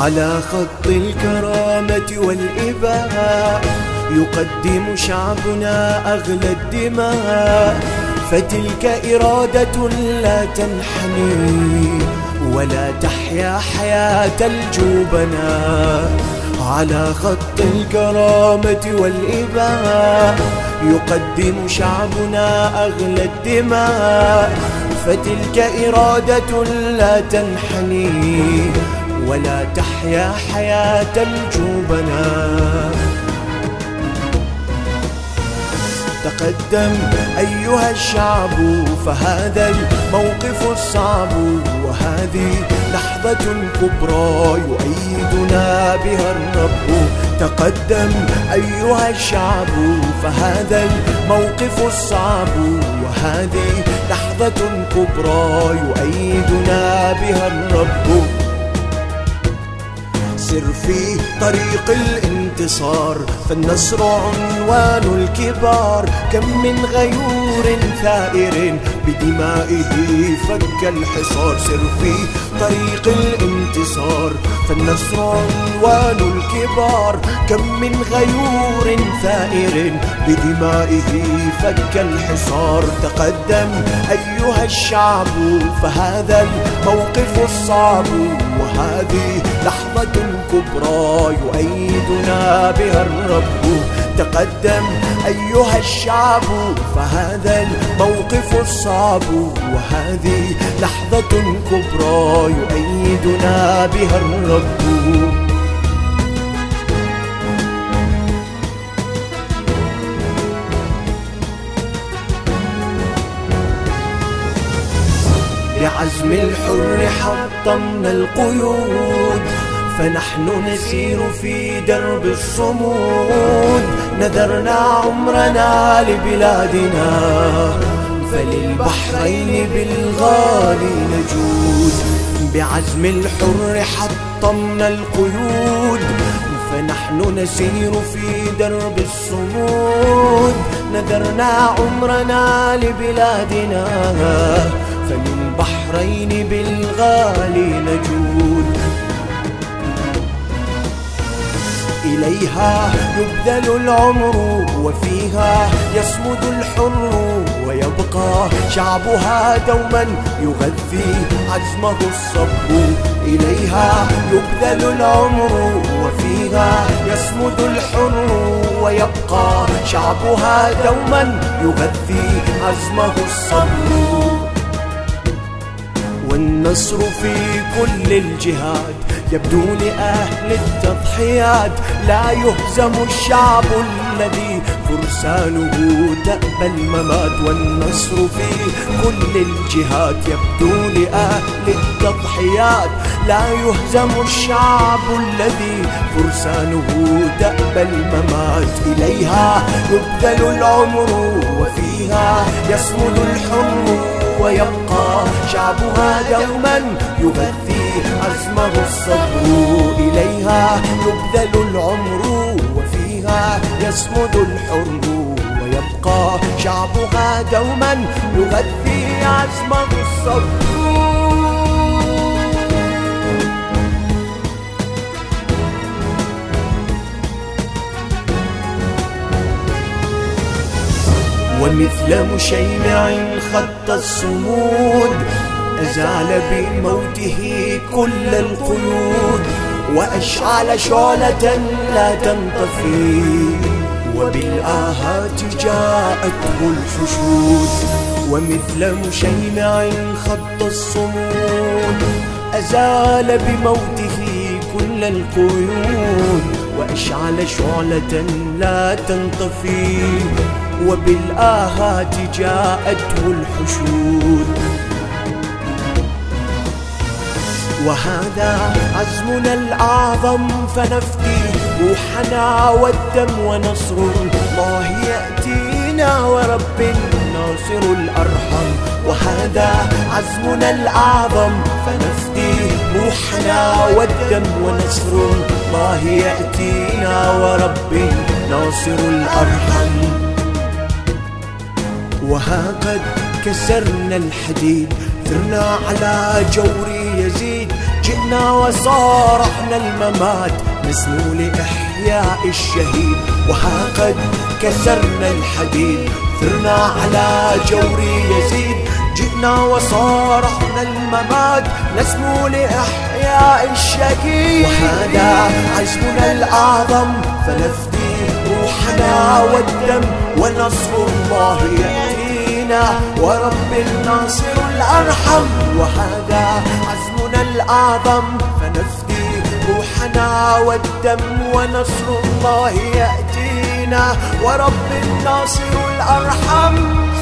على خط الكرامة والإباء يقدم شعبنا أغلى الدماء، فتلك إرادة لا تنحني ولا تحيا حياة الجبناء. على خط الكرامة والإباء يقدم شعبنا أغلى الدماء، فتلك إرادة لا تنحني ولا تحيا حياة الجبناء. تقدم أيها الشعب فهذا الموقف الصعب، وهذه لحظة كبرى يؤيدنا بها الرب. تقدم أيها الشعب فهذا الموقف الصعب، وهذه لحظة كبرى يؤيدنا بها الرب. سر في طريق الانتصار فالنصر عنوان الكبار، كم من غيور ثائر بدمائه فك الحصار. سر في طريق الانتصار فالنصر عنوان الكبار، كم من غيور ثائر بدمائه فك الحصار. تقدم أيها الشعب فهذا الموقف الصعب، وهذه لحظة كبرى يؤيدنا بها الرب. تقدم أيها الشعب فهذا الموقف الصعب، وهذه لحظة كبرى يؤيدنا بها الرب. بعزم الحر حطمنا القيود، فنحن نسير في درب الصمود. نذرنا عمرنا لبلادنا، فللبحرين بالغالي نجود. بعزم الحر حطمنا القيود، فنحن نسير في درب الصمود. نذرنا عمرنا لبلادنا، فللبحرين بالغالي نجود. إليها يبذل العمر وفيها يصمد الحر، ويبقى شعبها دوما يغذي عزمه الصبر. إليها يبذل العمر وفيها يصمد الحر، ويبقى شعبها دوما يغذي عزمه الصبر. والنصر في كل الجهات يبدو لأهل التضحيات، لا يهزم الشعب الذي فرسانه تأبى الممات. والنصر في كل الجهات يبدو لأهل التضحيات، لا يهزم الشعب الذي فرسانه تأبى الممات. إليها يبذل العمر وفيها يصمد الحر، ويبقى شعبها دوما يغذي عزمه الصبر. إليها يبذل العمر وفيها يصمد الحر، ويبقى شعبها دوما يغذي عزمه الصبر. ومثل مشيمع خط الصمود أزال بموته كل القيود، وأشعل شعلة لا تنطفي، وبالآهات جاءته الحشود. ومثل مشيمع خط الصمود أزال بموته كل القيود، وأشعل شعلة لا تنطفي، وبالآهات جاءته الحشود. وهذا عزمنا الأعظم فنفدي روحنا والدم، ونصر الله يأتينا ورب الناصر الأرحم. وهذا عزمنا الأعظم فنفدي روحنا والدم، ونصر الله يأتينا ورب الناصر الأرحم. وها قد كسرنا الحديد ثرنا على جور يزيد، جئنا وصارحنا الممات نسمو لإحياء الشهيد، وها قد كسرنا الحديد ثرنا على جور يزيد. جئنا وصارحنا الممات نسمو لإحياء الشهيد، وهذا عزمنا الأعظم فنفدي روحنا والدم، ونصر الله يأتينا ورب الناصر الأرحم. وهذا عزمنا الأعظم فنفدي روحنا والدم، ونصر الله يأتينا ورب الناصر الأرحم.